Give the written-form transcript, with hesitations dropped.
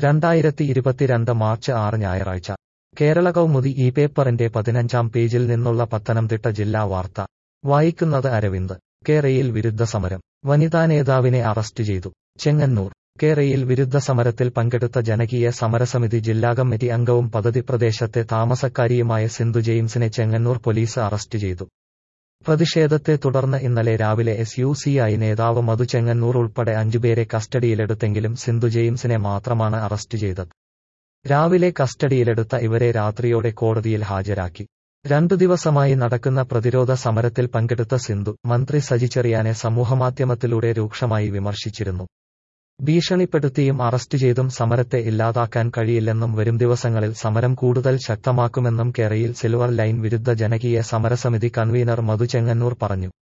2022 March 6 ഞായറാഴ്ച കേരള കൗമുദി ഈ പേപ്പറിന്റെ 15-ാം പേജിൽ നിന്നുള്ള പത്തനംതിട്ട ജില്ലാ വാർത്ത വായിക്കുന്നത് അരവിന്ദ്. കേരയിൽ വിരുദ്ധ സമരം. വനിതാ നേതാവിനെ അറസ്റ്റ് ചെയ്തു. ചെങ്ങന്നൂർ. കേരയിൽ വിരുദ്ധ സമരത്തിൽ പങ്കെടുത്ത ജനകീയ സമരസമിതി ജില്ലാ കമ്മിറ്റി അംഗവും പദ്ധതി പ്രദേശത്തെ താമസക്കാരിയുമായ സിന്ധു ജെയിംസിനെ ചെങ്ങന്നൂർ പോലീസ് അറസ്റ്റ് ചെയ്തു. പ്രതിഷേധത്തെ തുടർന്ന് ഇന്നലെ രാവിലെ SUCI നേതാവ് മധു ചെങ്ങന്നൂർ ഉൾപ്പെടെ 5 പേരെ കസ്റ്റഡിയിലെടുത്തെങ്കിലും സിന്ധു ജെയിംസിനെ മാത്രമാണ് അറസ്റ്റ് ചെയ്തത്. രാവിലെ കസ്റ്റഡിയിലെടുത്ത ഇവരെ രാത്രിയോടെ കോടതിയിൽ ഹാജരാക്കി. 2 ദിവസമായി നടക്കുന്ന പ്രതിരോധ സമരത്തിൽ പങ്കെടുത്ത സിന്ധു, മന്ത്രി സജി ചെറിയാനെ സമൂഹമാധ്യമത്തിലൂടെ രൂക്ഷമായി വിമർശിച്ചിരുന്നു. ഭീഷണിപ്പെടുത്തിയും അറസ്റ്റ് ചെയ്തും സമരത്തെ ഇല്ലാതാക്കാൻ കഴിയില്ലെന്നും വരും ദിവസങ്ങളിൽ സമരം കൂടുതൽ ശക്തമാക്കുമെന്നും കേരയിൽ സിൽവർ ലൈൻ വിരുദ്ധ ജനകീയ സമരസമിതി കൺവീനർ മധു ചെങ്ങന്നൂർ പറഞ്ഞു.